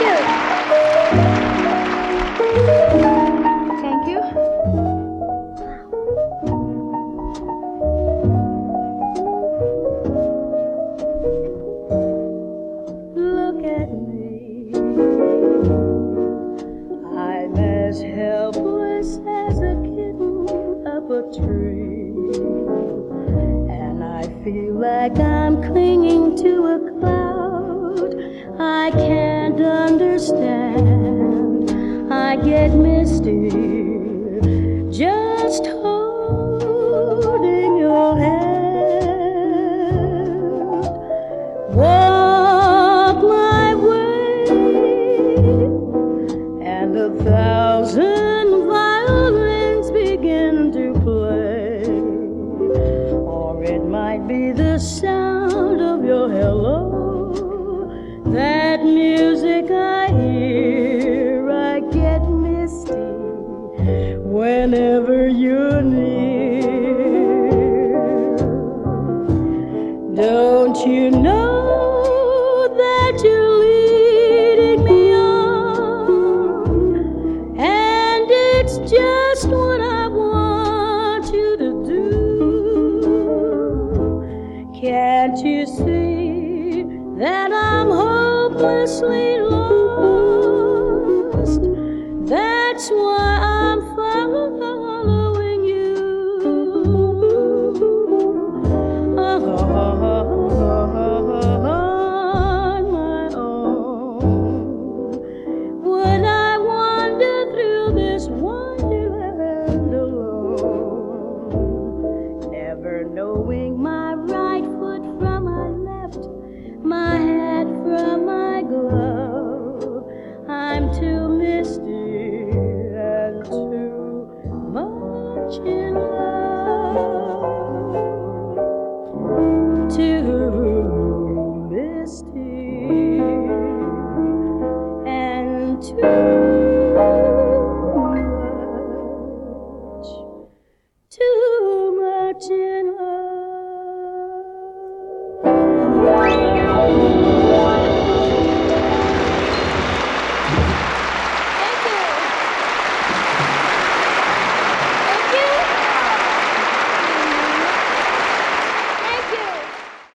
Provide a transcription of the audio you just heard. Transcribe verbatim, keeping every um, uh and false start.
Thank you. Look at me. I'm as helpless as a kitten up a tree. And I feel like I'm clinging to a cloud. I can't understand. I get misty just holding your hand. Walk my way, and a thousand violins begin to play. Or it might be the sound of your hello, that music I hear. I get misty whenever you're near. Don't you know that you're leading me on? And it's just what I want you to do. Can't you see that I'm hopelessly lost? That's why I'm following you. On my own. Would I wander through this wonderland alone, never knowing my right foot from my left, my hat from my glove? I'm too misty and too much in love. Too misty and too